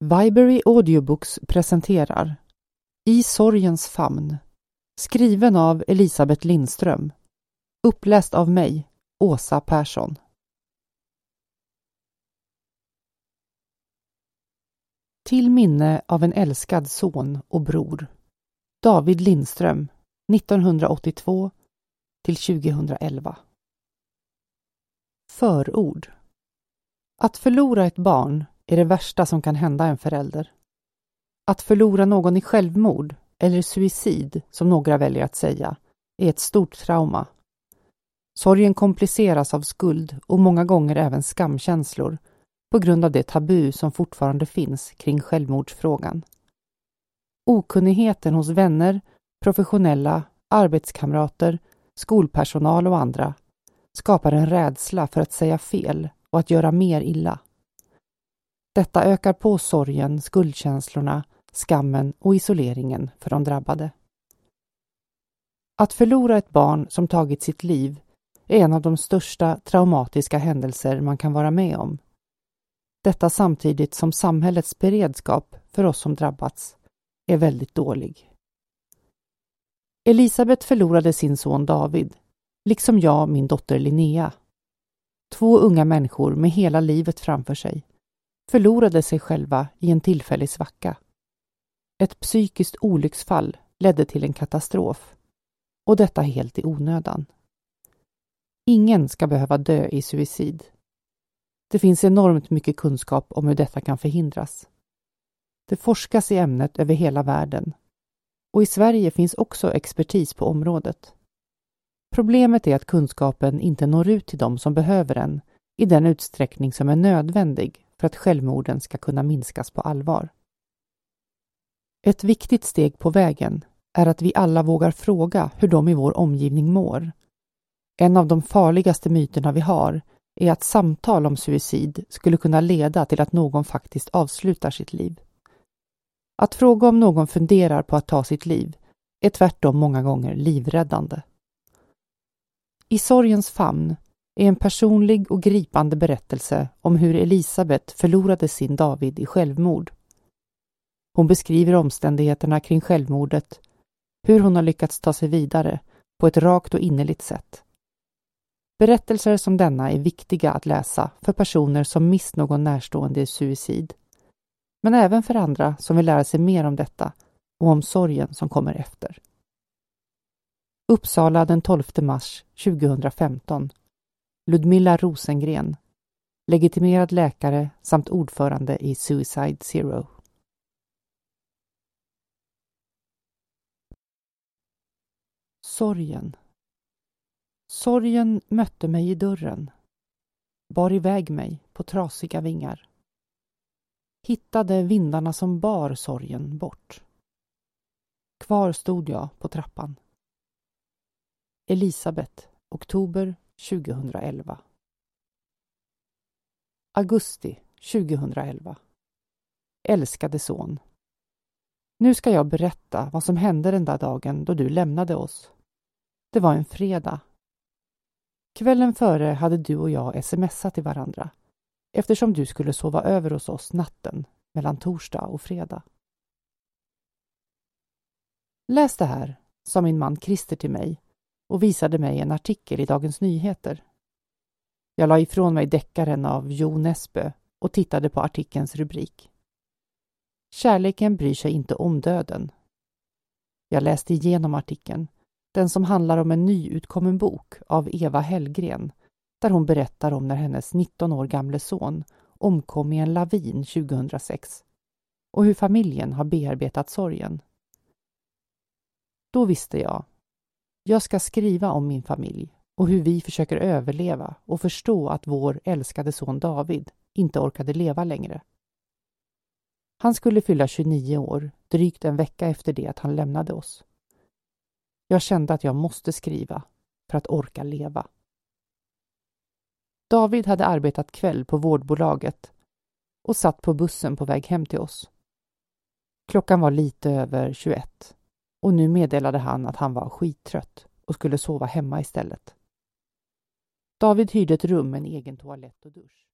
Viberry Audiobooks presenterar I sorgens famn, skriven av Elisabeth Lindström, uppläst av mig, Åsa Persson. Till minne av en älskad son och bror, David Lindström, 1982 till 2011. Förord. Att förlora ett barn är det värsta som kan hända en förälder. Att förlora någon i självmord eller suicid, som några väljer att säga, är ett stort trauma. Sorgen kompliceras av skuld och många gånger även skamkänslor på grund av det tabu som fortfarande finns kring självmordsfrågan. Okunnigheten hos vänner, professionella, arbetskamrater, skolpersonal och andra skapar en rädsla för att säga fel och att göra mer illa. Detta ökar på sorgen, skuldkänslorna, skammen och isoleringen för de drabbade. Att förlora ett barn som tagit sitt liv är en av de största traumatiska händelser man kan vara med om. Detta samtidigt som samhällets beredskap för oss som drabbats är väldigt dålig. Elisabeth förlorade sin son David, liksom jag min dotter Linnea. 2 unga människor med hela livet framför sig förlorade sig själva i en tillfällig svacka. Ett psykiskt olycksfall ledde till en katastrof, och detta helt i onödan. Ingen ska behöva dö i suicid. Det finns enormt mycket kunskap om hur detta kan förhindras. Det forskas i ämnet över hela världen, och i Sverige finns också expertis på området. Problemet är att kunskapen inte når ut till dem som behöver den i den utsträckning som är nödvändig för att självmorden ska kunna minskas på allvar. Ett viktigt steg på vägen är att vi alla vågar fråga hur de i vår omgivning mår. En av de farligaste myterna vi har är att samtal om suicid skulle kunna leda till att någon faktiskt avslutar sitt liv. Att fråga om någon funderar på att ta sitt liv är tvärtom många gånger livräddande. I sorgens famn är en personlig och gripande berättelse om hur Elisabeth förlorade sin David i självmord. Hon beskriver omständigheterna kring självmordet, hur hon har lyckats ta sig vidare på ett rakt och innerligt sätt. Berättelser som denna är viktiga att läsa för personer som mist någon närstående i suicid, men även för andra som vill lära sig mer om detta och om sorgen som kommer efter. Uppsala den 12 mars 2015. Ludmilla Rosengren, legitimerad läkare samt ordförande i Suicide Zero. Sorgen. Sorgen mötte mig i dörren, bar iväg mig på trasiga vingar. Hittade vindarna som bar sorgen bort. Kvar stod jag på trappan. Elisabeth, oktober 2011. Augusti 2011. Älskade son. Nu ska jag berätta vad som hände den där dagen då du lämnade oss. Det var en fredag. Kvällen före hade du och jag smsat till varandra eftersom du skulle sova över hos oss natten mellan torsdag och fredag. Läs det här, sa min man Christer till mig och visade mig en artikel i Dagens Nyheter. Jag la ifrån mig deckaren av Jo Nesbø och tittade på artikelns rubrik. Kärleken bryr sig inte om döden. Jag läste igenom artikeln, den som handlar om en nyutkommen bok av Eva Hellgren, där hon berättar om när hennes 19 år gamle son omkom i en lavin 2006 och hur familjen har bearbetat sorgen. Då visste jag ska skriva om min familj och hur vi försöker överleva och förstå att vår älskade son David inte orkade leva längre. Han skulle fylla 29 år, drygt en vecka efter det att han lämnade oss. Jag kände att jag måste skriva för att orka leva. David hade arbetat kväll på vårdbolaget och satt på bussen på väg hem till oss. Klockan var lite över 21 och nu meddelade han att han var skittrött och skulle sova hemma istället. David hyrde ett rum med en egen toalett och dusch.